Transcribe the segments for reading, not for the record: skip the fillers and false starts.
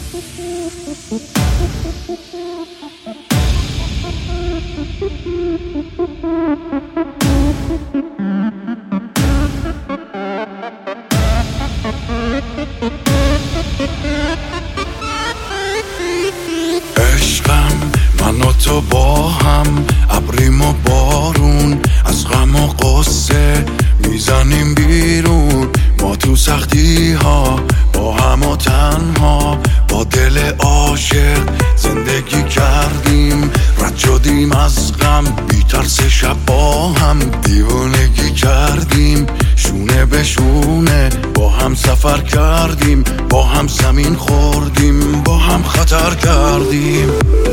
عشقم من و تو با هم، ابریم و بارون، از غم و قصه میزنیم بیرون. ما تو سختی ها با هم و تنها، با دل عاشق زندگی کردیم. رد شدیم از غم بی ترس، شب با هم دیوونگی کردیم. شونه به شونه با هم سفر کردیم، با هم زمین خوردیم، با هم خطر کردیم.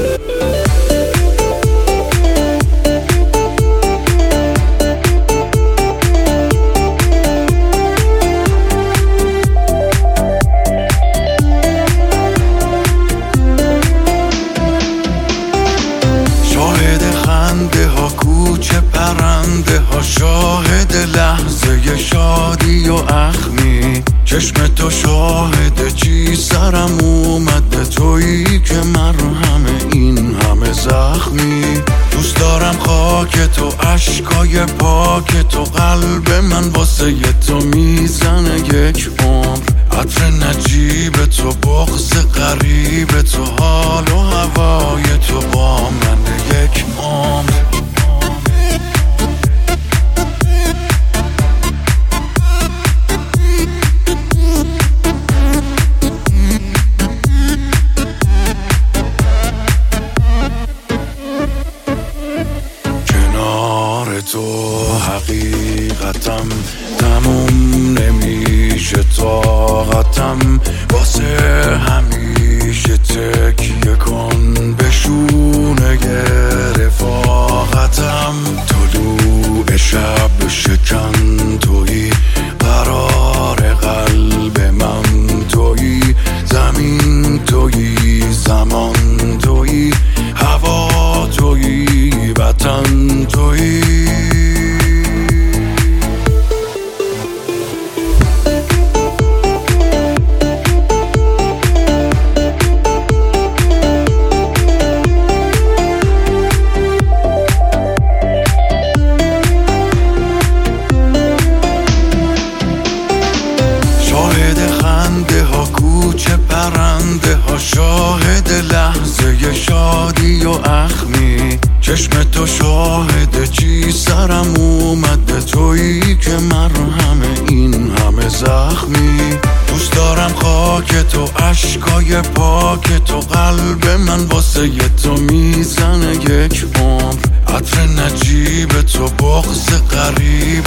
کوچه پرنده ها، شاهد لحظه شادی و اخمی. چشم تو شاهد چی سرم اومده، تویی که مرهم این همه زخمی. دوست دارم خاک تو، عشقای پاک تو، قلب من واسه تو میزنه یک عمر. عطر نجیب تو، بغض غریب تو، حال و هوای تو با من یک عمر. تو حقیقتم تموم نمیشه، طاقتم واسه همیشه. تکیه کن به شونه رفاقتم، طلوع شب شکن تویی، قرار قلب من تویی. زمین تویی، زمان تویی، هوا تویی، وطن تویی. کوچه پرنده ها، شاهد لحظه شادی و اخمی. چشم تو شاهد چی سرم اومده، تویی که مرهم این همه زخمی. دوست دارم خاک تو، عشقای پاک تو، قلب من واسه تو میزنه یک عمر. عطر نجیب تو، بغض غریب